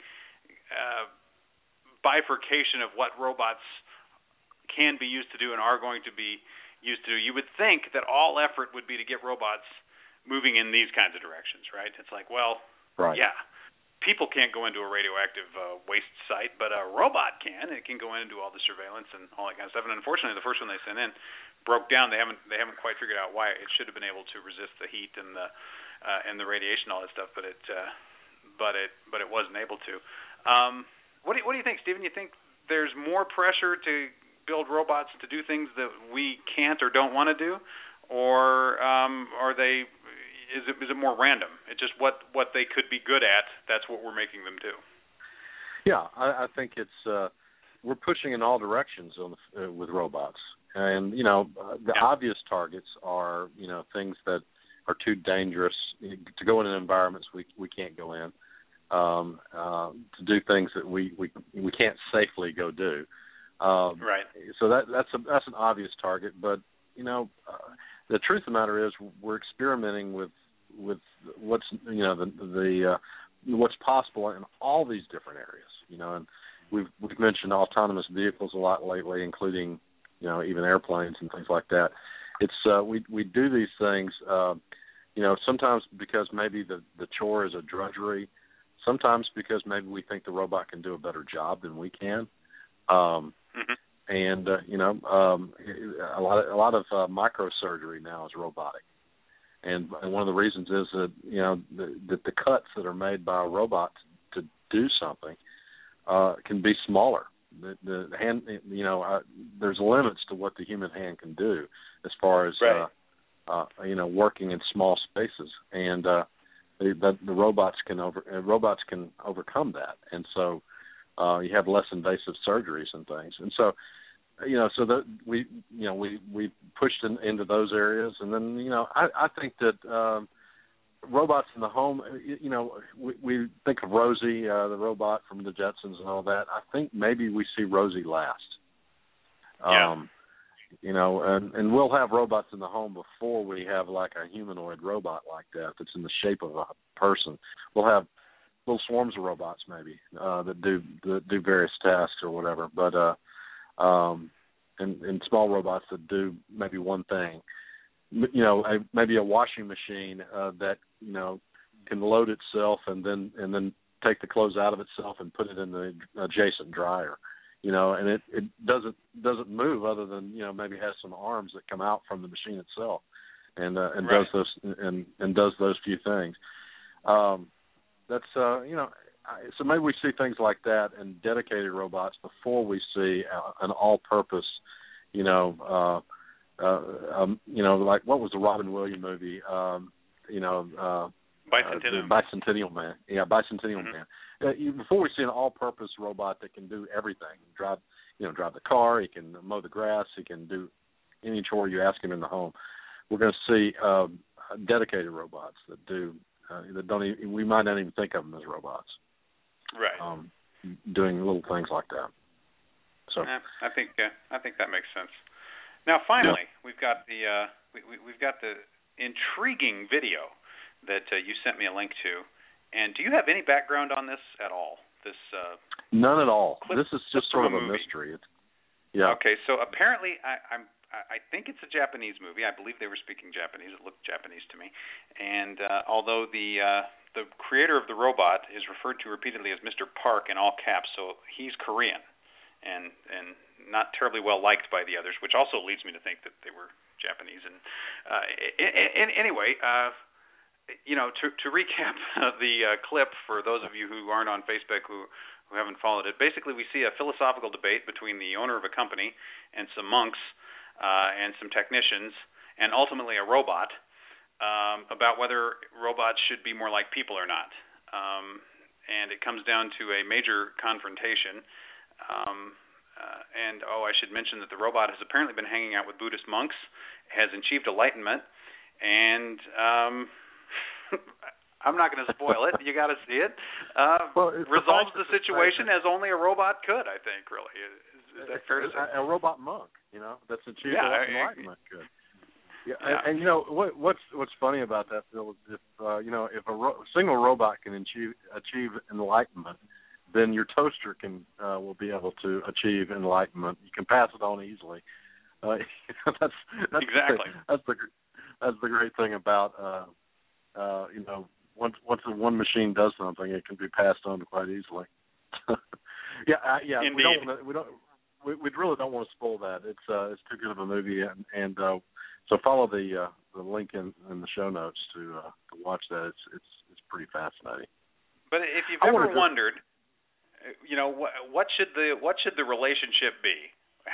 bifurcation of what robots can be used to do and are going to be used to do. You would think that all effort would be to get robots moving in these kinds of directions, right? It's like, well, people can't go into a radioactive waste site, but a robot can. It can go in and do all the surveillance and all that kind of stuff. And unfortunately, the first one they sent in broke down. They haven't quite figured out why. It should have been able to resist the heat and the radiation, all that stuff, but it wasn't able to. What do you think, Stephen? You think there's more pressure to build robots to do things that we can't or don't want to do, or are they? Is it more random? It's just what they could be good at. That's what we're making them do. Yeah, I think it's we're pushing in all directions with robots, and the obvious targets are things that are too dangerous to go in environments we can't go in, to do things that we can't safely go do. Right. So that's an obvious target, but the truth of the matter is we're experimenting with what's what's possible in all these different areas. And we've mentioned autonomous vehicles a lot lately, including even airplanes and things like that. It's we do these things sometimes because maybe the chore is a drudgery, sometimes because maybe we think the robot can do a better job than we can. And a lot of microsurgery now is robotic, and one of the reasons is that that the cuts that are made by a robot to do something can be smaller. The hand, there's limits to what the human hand can do as far as working in small spaces, and the robots can overcome that, and so you have less invasive surgeries and things, and so we pushed into those areas, and then I think that robots in the home, we think of Rosie, the robot from the Jetsons and all that. I think maybe we see Rosie last. And we'll have robots in the home before we have like a humanoid robot like that that's in the shape of a person. We'll have little swarms of robots maybe that do various tasks or whatever, but and small robots that do maybe one thing. Maybe a washing machine that can load itself and then take the clothes out of itself and put it in the adjacent dryer. And it doesn't move other than maybe has some arms that come out from the machine itself, and does those and does those few things. That's so maybe we see things like that and dedicated robots before we see an all-purpose, like what was the Robin Williams movie? Bicentennial Man. Yeah, Bicentennial Man. Before we see an all-purpose robot that can do everything, drive the car, he can mow the grass, he can do any chore you ask him in the home. We're going to see dedicated robots that do that don't even, we might not even think of them as robots. Right. Doing little things like that. So I think that makes sense. Now, finally, we've got the we've got the intriguing video that you sent me a link to. And do you have any background on this at all? This none at all. This is just sort of a mystery. Okay, so apparently I think it's a Japanese movie. I believe they were speaking Japanese. It looked Japanese to me. And although the creator of the robot is referred to repeatedly as Mr. Park in all caps, so he's Korean and not terribly well liked by the others, which also leads me to think that they were Japanese. And anyway, to recap the clip for those of you who aren't on Facebook who haven't followed it, basically we see a philosophical debate between the owner of a company and some monks and some technicians and ultimately a robot about whether robots should be more like people or not. And it comes down to a major confrontation. And I should mention that the robot has apparently been hanging out with Buddhist monks, has achieved enlightenment, and I'm not going to spoil it. You got to see it. Resolves the situation as only a robot could, I think, really. Is that fair to say? A robot monk, that's achieved enlightenment could. Yeah. And what's funny about that, Phil, is if a single robot can achieve enlightenment, then your toaster will be able to achieve enlightenment. You can pass it on easily. That's exactly. That's the great thing about once one machine does something, it can be passed on quite easily. Yeah. Indeed. We really don't want to spoil that. It's too good of a movie, and so follow the link in the show notes to watch that. It's pretty fascinating. But if you've ever wondered, what should the relationship be?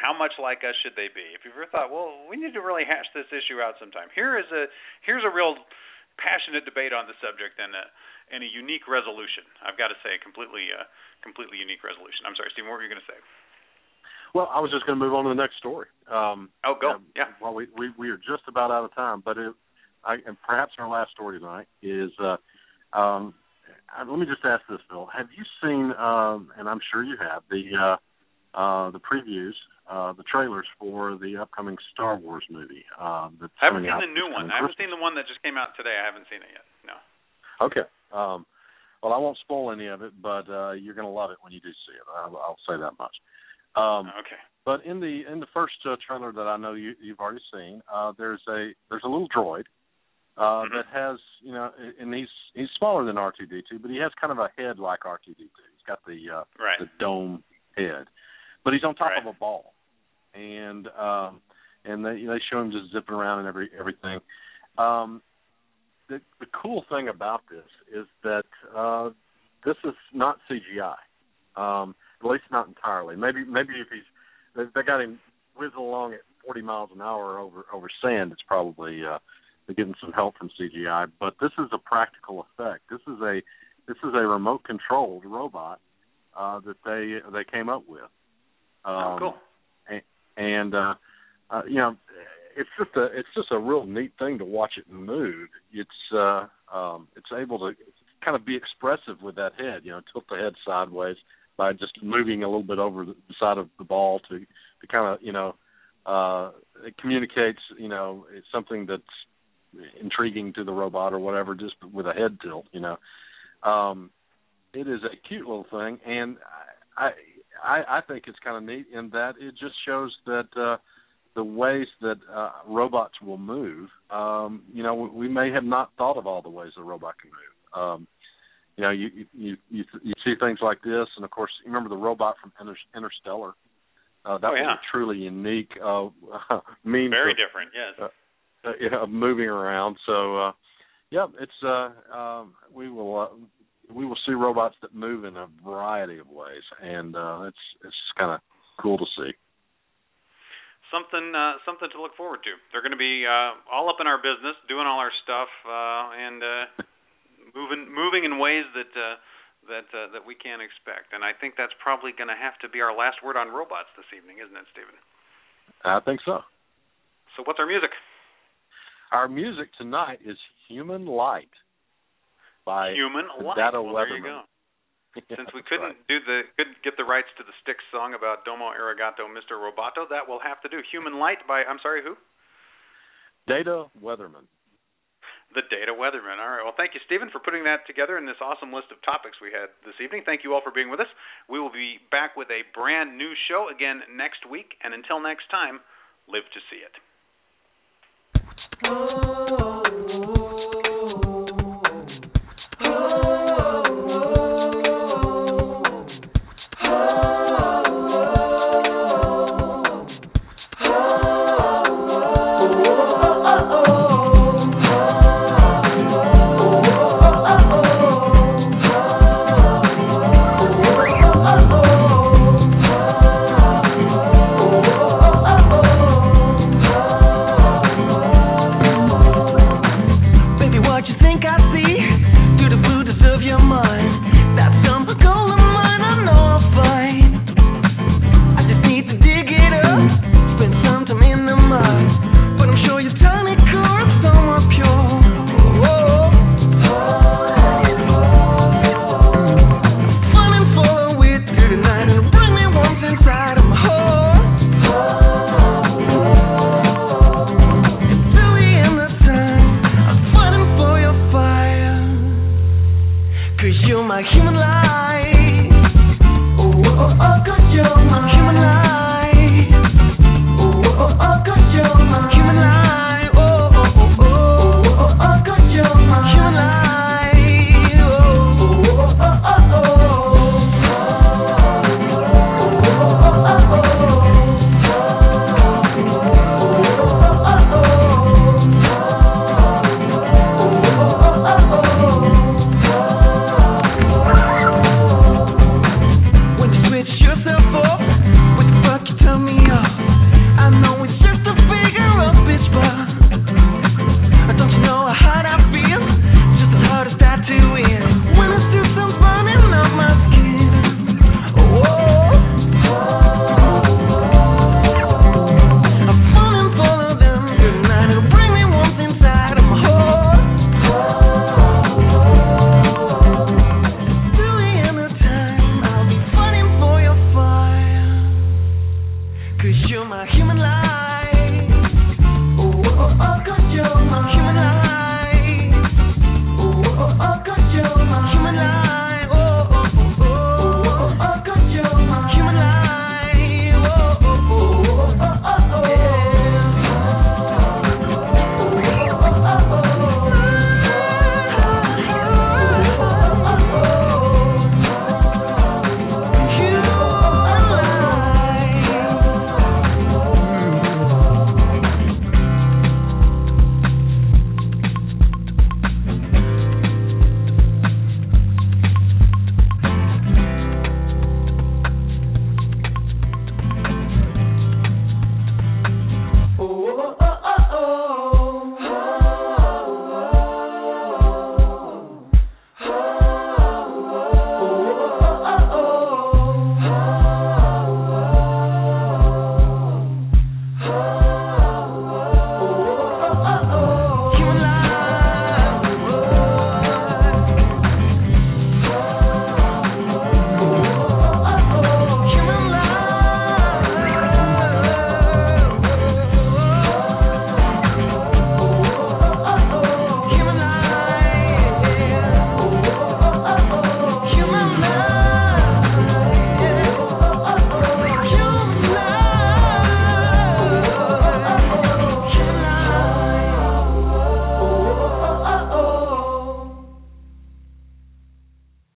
How much like us should they be? If you've ever thought, well, we need to really hash this issue out sometime. Here's a real passionate debate on the subject and a unique resolution. I've got to say, completely unique resolution. I'm sorry, Stephen, what were you going to say? Well, I was just going to move on to the next story. Go. Yeah. Well, we are just about out of time, but and perhaps our last story tonight is. Let me just ask this, Phil. Have you seen, and I'm sure you have, the previews, the trailers for the upcoming Star Wars movie? I haven't seen the new one. I haven't seen the one that just came out today. I haven't seen it yet. No. Okay. Well, I won't spoil any of it, but you're going to love it when you do see it. I'll say that much. Okay. But in the first trailer that I know you've already seen, there's a little droid. That has, and he's smaller than R2-D2, but he has kind of a head like R2-D2. He's got the dome head, but he's on top of a ball, and they show him just zipping around and everything. The cool thing about this is that this is not CGI, at least not entirely. Maybe if they got him whizzing along at 40 miles an hour over sand, it's probably getting some help from CGI, but this is a practical effect. This is a remote controlled robot that they came up with. Cool. And it's just a real neat thing to watch it move. It's able to kind of be expressive with that head. Tilt the head sideways by just moving a little bit over the side of the ball to kind of it communicates it's something that's intriguing to the robot or whatever, just with a head tilt. It is a cute little thing, and I think it's kind of neat in that it just shows that the ways that robots will move. We may have not thought of all the ways a robot can move. You see things like this, and of course, you remember the robot from Interstellar. That was a truly unique means. Very different, yes. Of moving around. So, it's we will see robots that move in a variety of ways, and it's kind of cool to see. Something to look forward to. They're going to be all up in our business, doing all our stuff, and moving in ways that we can't expect. And I think that's probably going to have to be our last word on robots this evening, isn't it, Stephen? I think so. So what's our music? Our music tonight is Human Light by Data Weatherman. There you go. Since we couldn't get the rights to the Styx song about Domo Arigato, Mr. Roboto, that will have to do. Human Light by, I'm sorry, who? Data Weatherman. The Data Weatherman. All right. Well, thank you, Stephen, for putting that together in this awesome list of topics we had this evening. Thank you all for being with us. We will be back with a brand new show again next week. And until next time, live to see it. Human life. Oh, good job.